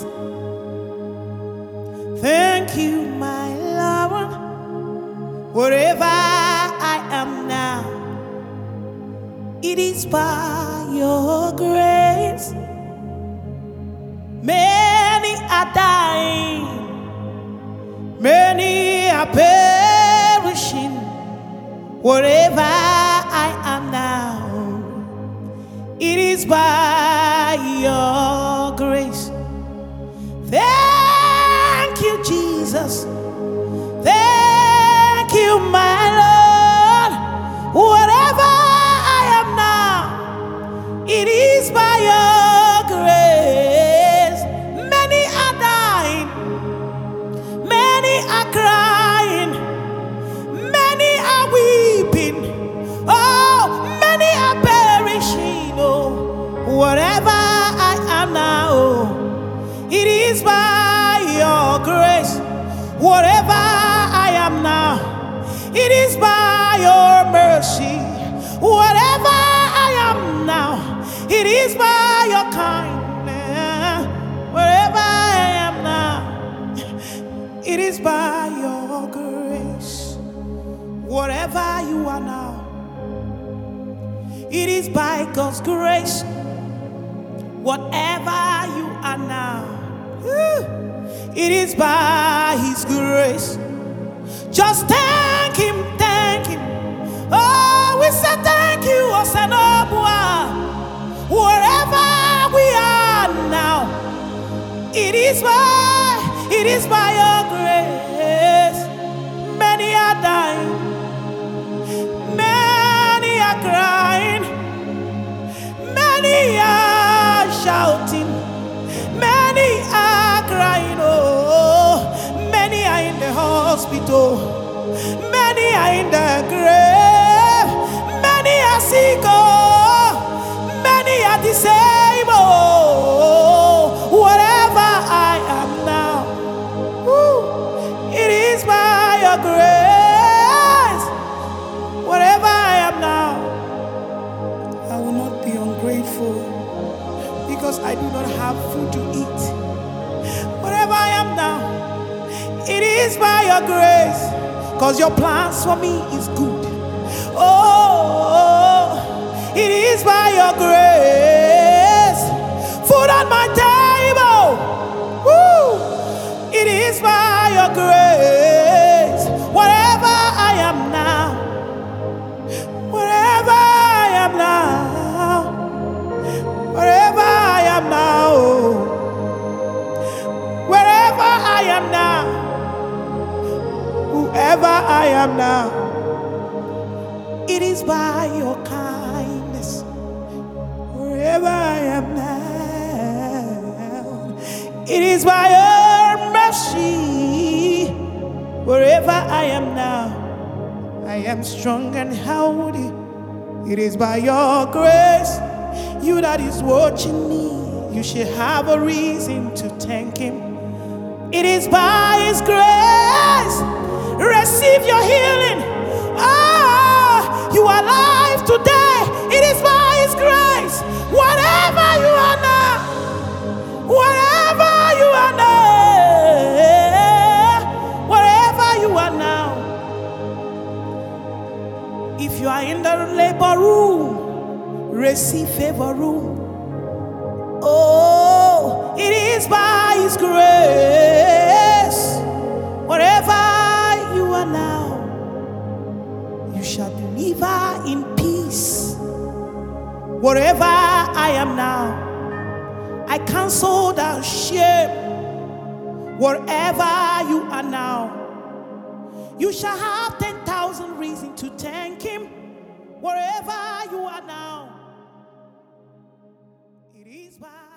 Jesus. Thank you, my Lord. Wherever I am now, it is by your grace. Many are dying, many are perishing. Wherever I am now, it is by your grace. Thank you, Jesus. Thank you, my Lord. Wherever I am now, it is by your grace. Many are dying, many are crying, many are weeping. Oh, many are perishing. Oh, wherever I am now, oh, it is by your grace. Wherever I am now, it is by your mercy. Wherever I am now, it is by your kindness. Wherever I am now, it is by your grace. Wherever you are now, it is by God's grace. Whatever you are now, it is by His grace. Just thank Him, thank Him. Oh, we say thank you, Osanobua. Wherever we are now, it is by your grace. Many are dying, many are crying, many are shouting, many are crying. Oh, many are in the hospital, many are in the grave, many are sick. Oh, many are disabled. Whatever I am now, it is by your grace. Whatever I am now, I will not be ungrateful because I do not have food to eat. Whatever I am now, it is by your grace, because your plans for me is good. Oh, it is by your grace. Food on my table. Woo! It is by your grace. Wherever I am now, wherever I am now, wherever I am now, wherever I am now, whoever I am now, it is by your kindness. Wherever I am now, it is by your mercy. Wherever I am now, I am strong and healthy. It is by your grace. You that is watching me, you should have a reason to thank Him. It is by His grace. Receive your healing. Ah, you are alive today. It is by His grace. Whatever you are now, wherever you are now, wherever you are now. If you are in the labor room, receive favor room. Oh, it is by His grace. Wherever you are now, you shall deliver in peace. Wherever I am now, I cancel that shame. Wherever you are now, you shall have 10,000 reasons to thank Him. Wherever you are now, it is by